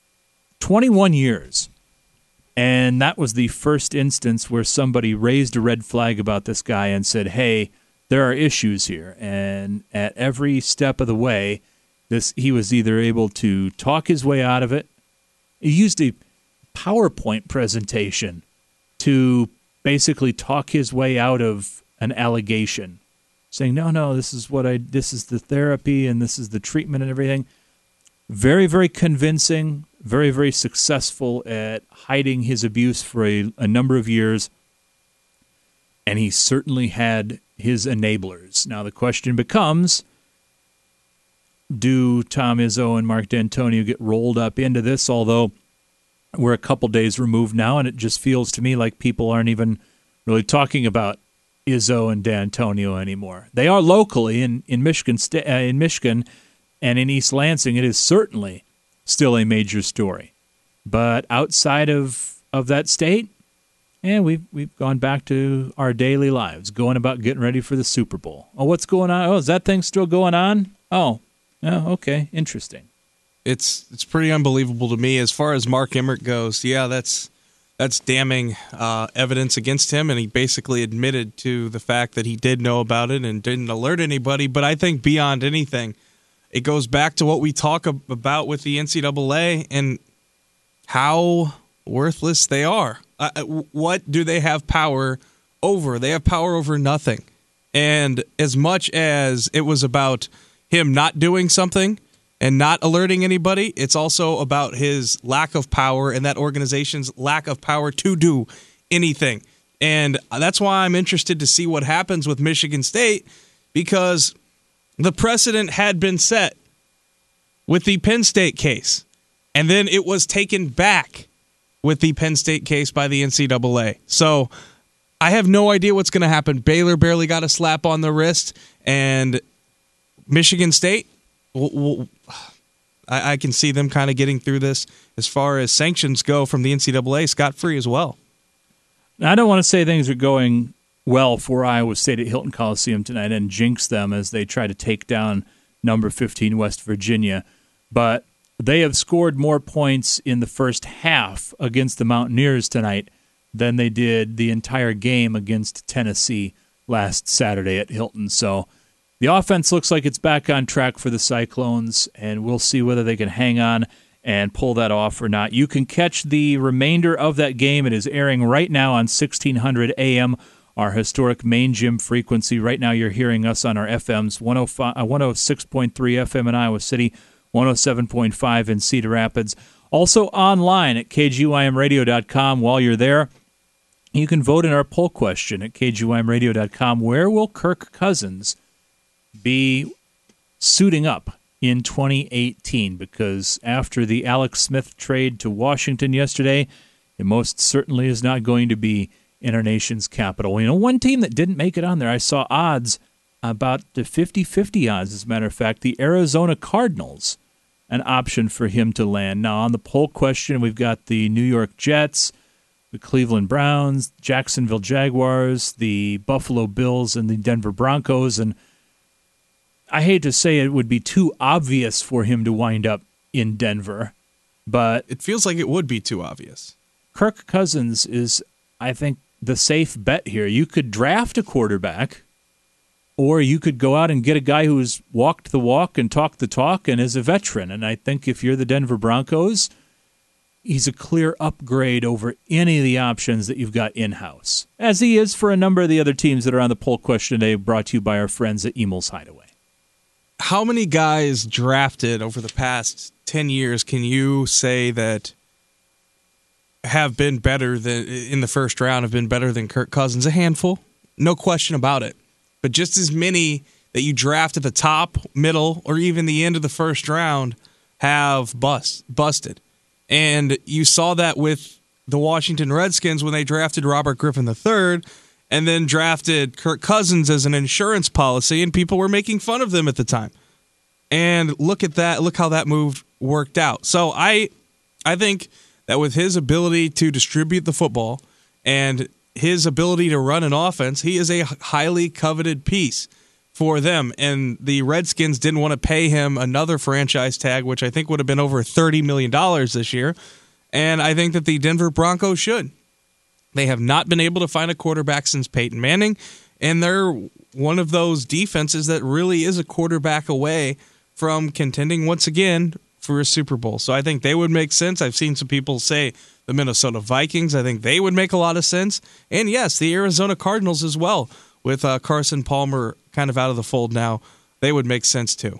21 years. And that was the first instance where somebody raised a red flag about this guy and said, hey, there are issues here. And at every step of the way, he was either able to talk his way out of it. He used a PowerPoint presentation to basically talk his way out of an allegation. saying, no, this is the therapy and this is the treatment and everything. Very, very convincing, very, very successful at hiding his abuse for a number of years. And he certainly had his enablers. Now the question becomes, do Tom Izzo and Mark D'Antonio get rolled up into this? Although we're a couple days removed now, and it just feels to me like people aren't even really talking about Izzo and D'Antonio anymore. They are locally in Michigan, and in East Lansing. It is certainly still a major story. But outside of that state, we've gone back to our daily lives, going about getting ready for the Super Bowl. Oh, what's going on? Oh, is that thing still going on? Oh, okay, interesting. It's pretty unbelievable to me. As far as Mark Emmert goes, that's damning evidence against him, and he basically admitted to the fact that he did know about it and didn't alert anybody. But I think beyond anything, it goes back to what we talk about with the NCAA and how worthless they are. What do they have power over? They have power over nothing. And as much as it was about him not doing something and not alerting anybody, it's also about his lack of power and that organization's lack of power to do anything. And that's why I'm interested to see what happens with Michigan State, because the precedent had been set with the Penn State case, and then it was taken back with the Penn State case by the NCAA. So I have no idea what's going to happen. Baylor barely got a slap on the wrist, and Michigan State, I can see them kind of getting through this as far as sanctions go from the NCAA scot-free as well. Now, I don't want to say things are going well for Iowa State at Hilton Coliseum tonight and jinx them as they try to take down number 15 West Virginia, but they have scored more points in the first half against the Mountaineers tonight than they did the entire game against Tennessee last Saturday at Hilton. So the offense looks like it's back on track for the Cyclones, and we'll see whether they can hang on and pull that off or not. You can catch the remainder of that game. It is airing right now on 1600 AM, our historic main gym frequency. Right now you're hearing us on our FMs, 106.3 FM in Iowa City, 107.5 in Cedar Rapids. Also online at kgymradio.com. While you're there, you can vote in our poll question at kgymradio.com. Where will Kirk Cousins be suiting up in 2018? Because after the Alex Smith trade to Washington yesterday, it most certainly is not going to be in our nation's capital. You know, one team that didn't make it on there, I saw odds about the 50-50 odds, as a matter of fact, the Arizona Cardinals, an option for him to land. Now, on the poll question, we've got the New York Jets, the Cleveland Browns, Jacksonville Jaguars, the Buffalo Bills, and the Denver Broncos. And I hate to say it would be too obvious for him to wind up in Denver, but it feels like it would be too obvious. Kirk Cousins is, I think, the safe bet here. You could draft a quarterback, or you could go out and get a guy who's walked the walk and talked the talk and is a veteran. And I think if you're the Denver Broncos, he's a clear upgrade over any of the options that you've got in-house, as he is for a number of the other teams that are on the poll question today, brought to you by our friends at Emel's Hideaway. How many guys drafted over the past 10 years can you say that have been better than in the first round, have been better than Kirk Cousins? A handful, no question about it. But just as many that you draft at the top, middle, or even the end of the first round have busted. And you saw that with the Washington Redskins when they drafted Robert Griffin III and then drafted Kirk Cousins as an insurance policy, and people were making fun of them at the time. And look at that. Look how that move worked out. So I think that with his ability to distribute the football and his ability to run an offense, he is a highly coveted piece for them. And the Redskins didn't want to pay him another franchise tag, which I think would have been over $30 million this year. And I think that the Denver Broncos should. They have not been able to find a quarterback since Peyton Manning, and they're one of those defenses that really is a quarterback away from contending once again for a Super Bowl. So I think they would make sense. I've seen some people say the Minnesota Vikings. I think they would make a lot of sense. And yes, the Arizona Cardinals as well, with Carson Palmer kind of out of the fold now, they would make sense too.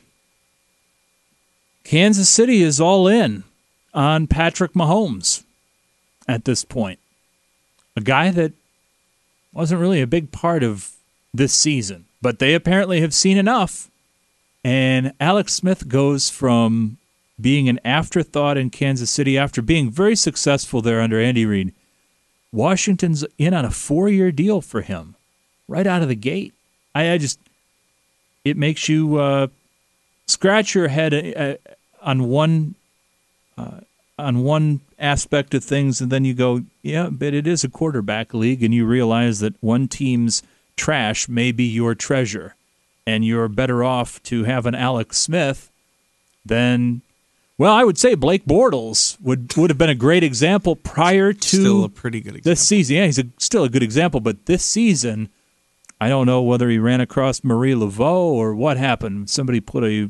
Kansas City is all in on Patrick Mahomes at this point. A guy that wasn't really a big part of this season, but they apparently have seen enough. And Alex Smith goes from being an afterthought in Kansas City after being very successful there under Andy Reid. Washington's in on a 4-year deal for him right out of the gate. It makes you scratch your head on one aspect of things, and then you go, yeah, but it is a quarterback league, and you realize that one team's trash may be your treasure, and you're better off to have an Alex Smith than, well, I would say Blake Bortles would have been a great example prior to still a pretty good example. This season. Yeah, he's still a good example, but this season, I don't know whether he ran across Marie Laveau or what happened. Somebody put a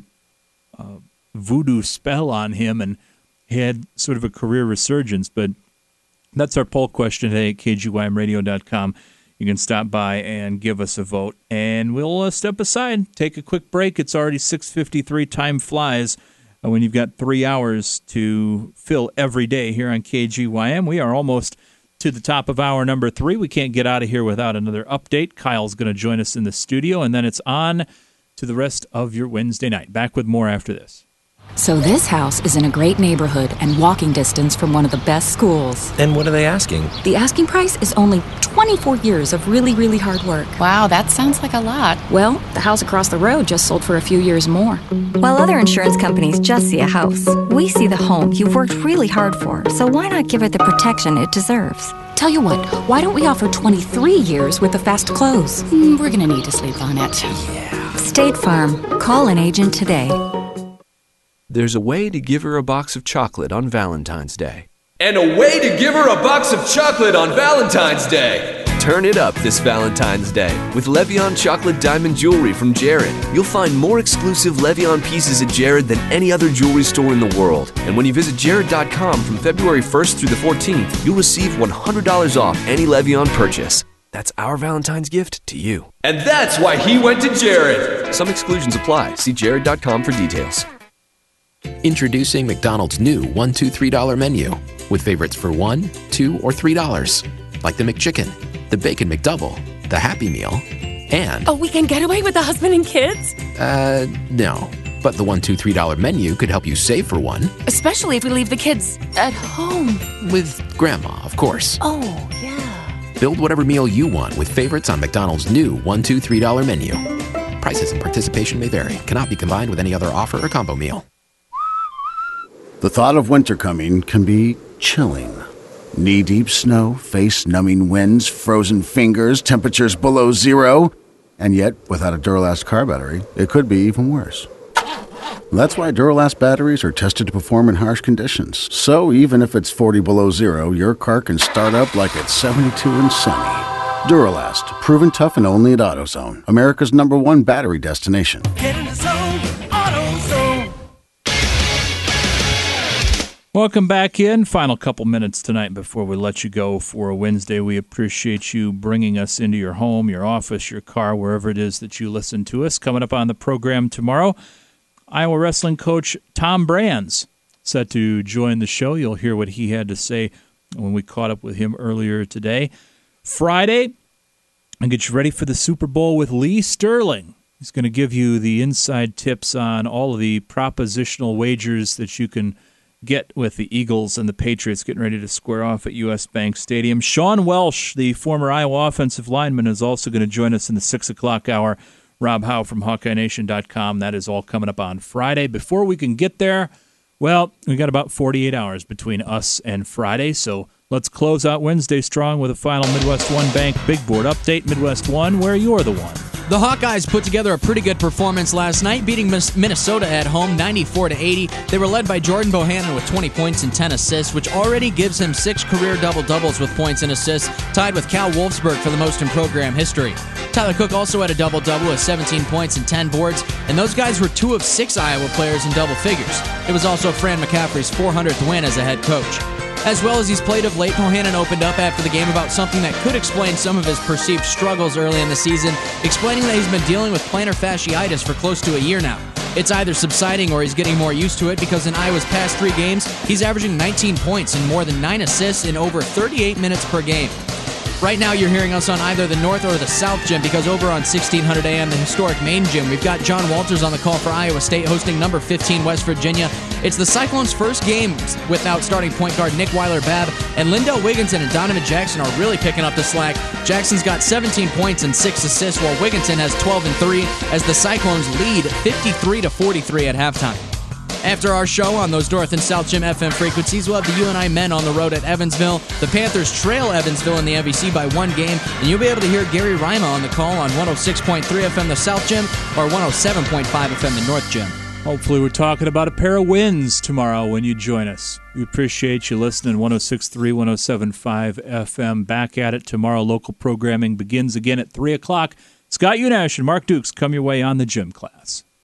voodoo spell on him, and he had sort of a career resurgence. But that's our poll question today at KGYMradio.com. You can stop by and give us a vote. And we'll step aside, take a quick break. It's already 6:53. Time flies when you've got 3 hours to fill every day here on KGYM. We are almost to the top of hour number 3. We can't get out of here without another update. Kyle's going to join us in the studio, and then it's on to the rest of your Wednesday night. Back with more after this. So this house is in a great neighborhood and walking distance from one of the best schools. And what are they asking? The asking price is only 24 years of really, really hard work. Wow, that sounds like a lot. Well, the house across the road just sold for a few years more. While other insurance companies just see a house, we see the home you've worked really hard for, so why not give it the protection it deserves? Tell you what, why don't we offer 23 years with a fast close? We're gonna need to sleep on it. State Farm. Call an agent today. There's a way to give her a box of chocolate on Valentine's Day. And a way to give her a box of chocolate on Valentine's Day. Turn it up this Valentine's Day with Le'Veon Chocolate Diamond Jewelry from Jared. You'll find more exclusive Le'Veon pieces at Jared than any other jewelry store in the world. And when you visit Jared.com from February 1st through the 14th, you'll receive $100 off any Le'Veon purchase. That's our Valentine's gift to you. And that's why he went to Jared. Some exclusions apply. See Jared.com for details. Introducing McDonald's new $1, $2, $3 menu with favorites for $1, $2, or $3, like the McChicken, the Bacon McDouble, the Happy Meal, and A weekend getaway with the husband and kids? No. But the $1, $2, $3 menu could help you save for one. Especially if we leave the kids at home. With Grandma, of course. Oh, yeah. Build whatever meal you want with favorites on McDonald's new $1, $2, $3 menu. Prices and participation may vary. Cannot be combined with any other offer or combo meal. The thought of winter coming can be chilling. Knee-deep snow, face-numbing winds, frozen fingers, temperatures below zero. And yet, without a Duralast car battery, it could be even worse. That's why Duralast batteries are tested to perform in harsh conditions. So even if it's 40 below zero, your car can start up like it's 72 and sunny. Duralast, proven tough and only at AutoZone, America's #1 battery destination. Get in the zone, AutoZone. Welcome back in. Final couple minutes tonight before we let you go for a Wednesday. We appreciate you bringing us into your home, your office, your car, wherever it is that you listen to us. Coming up on the program tomorrow, Iowa wrestling coach Tom Brands set to join the show. You'll hear what he had to say when we caught up with him earlier today. Friday, I'll get you ready for the Super Bowl with Lee Sterling. He's going to give you the inside tips on all of the propositional wagers that you can get with the Eagles and the Patriots getting ready to square off at U.S. Bank Stadium. Sean Welsh, the former Iowa offensive lineman, is also going to join us in the 6 o'clock hour. Rob Howe from HawkeyeNation.com. That is all coming up on Friday. Before we can get there, well, we got about 48 hours between us and Friday, so let's close out Wednesday strong with a final Midwest One Bank Big Board update. Midwest One, where you're the one. The Hawkeyes put together a pretty good performance last night, beating Minnesota at home 94-80. They were led by Jordan Bohannon with 20 points and 10 assists, which already gives him 6 career double-doubles with points and assists, tied with Cal Wolfsburg for the most in program history. Tyler Cook also had a double-double with 17 points and 10 boards, and those guys were 2 of 6 Iowa players in double figures. It was also Fran McCaffrey's 400th win as a head coach. As well as he's played of late, Bohannon opened up after the game about something that could explain some of his perceived struggles early in the season, explaining that he's been dealing with plantar fasciitis for close to a year now. It's either subsiding or he's getting more used to it because in Iowa's past 3 games, he's averaging 19 points and more than 9 assists in over 38 minutes per game. Right now, you're hearing us on either the North or the South Gym because over on 1600 AM, the historic main gym, we've got John Walters on the call for Iowa State hosting number 15 West Virginia. It's the Cyclones' first game without starting point guard Nick Weiler-Babb, and Lindell Wigginton and Donovan Jackson are really picking up the slack. Jackson's got 17 points and 6 assists, while Wigginton has 12 and 3 as the Cyclones lead 53-43 at halftime. After our show on those North and South Gym FM frequencies, we'll have the UNI men on the road at Evansville. The Panthers trail Evansville in the MVC by 1 game, and you'll be able to hear Gary Rima on the call on 106.3 FM the South Gym or 107.5 FM the North Gym. Hopefully we're talking about a pair of wins tomorrow when you join us. We appreciate you listening. 106.3, 107.5 FM. Back at it tomorrow. Local programming begins again at 3 o'clock. Scott Unash and Mark Dukes come your way on the Gym Class.